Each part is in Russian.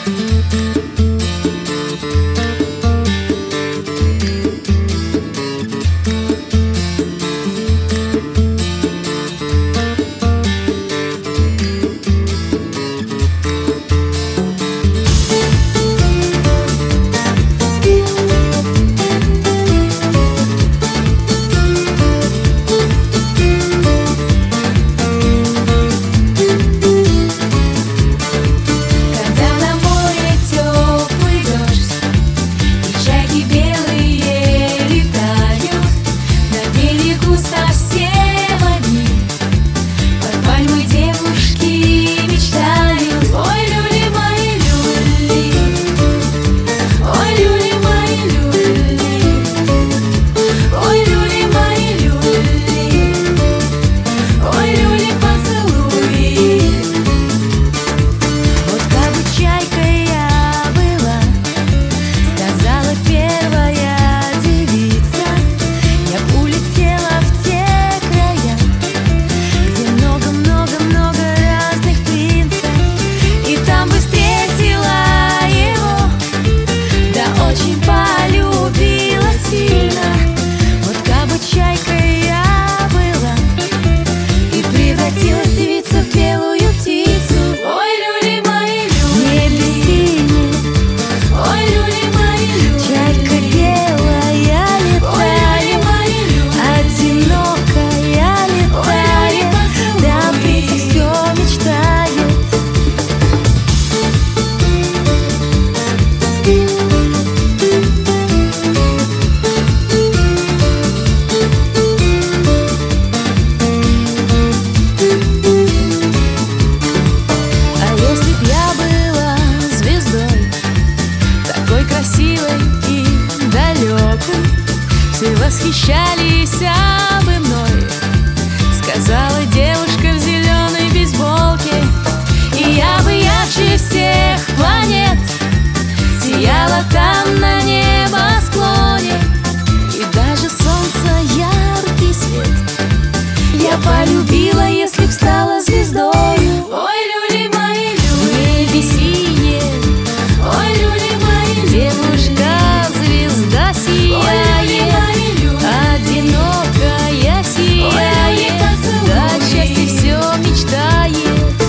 Все восхищались бы мной, сказала девушка в зеленой бейсболке. И я бы ярче всех планет сияла там на небосклоне. И даже солнца яркий свет я полюбила, если б стала звездою. Ой, люли мои, люли, в небе синее. Ой, люли мои, девушка, звезда сияет, одинокая сияет, до счастья все мечтает.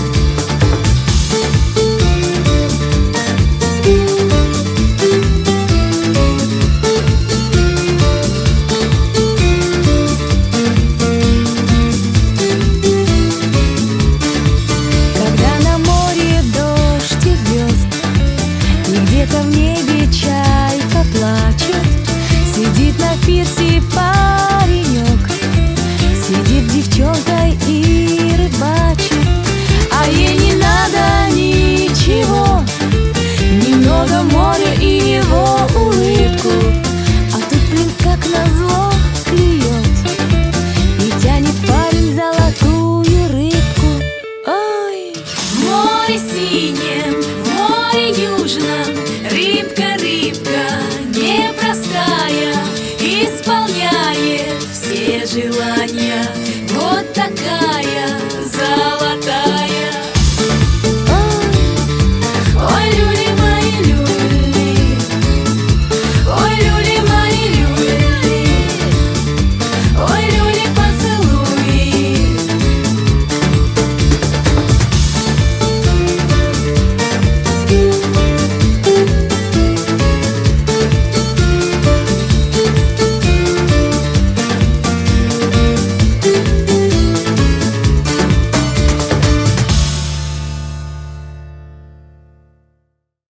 Где-то в небе чайка плачет, сидит на пирсе паренек, сидит с девчонкой и рыбачит. А ей не надо ничего, немного моря и его улыбку.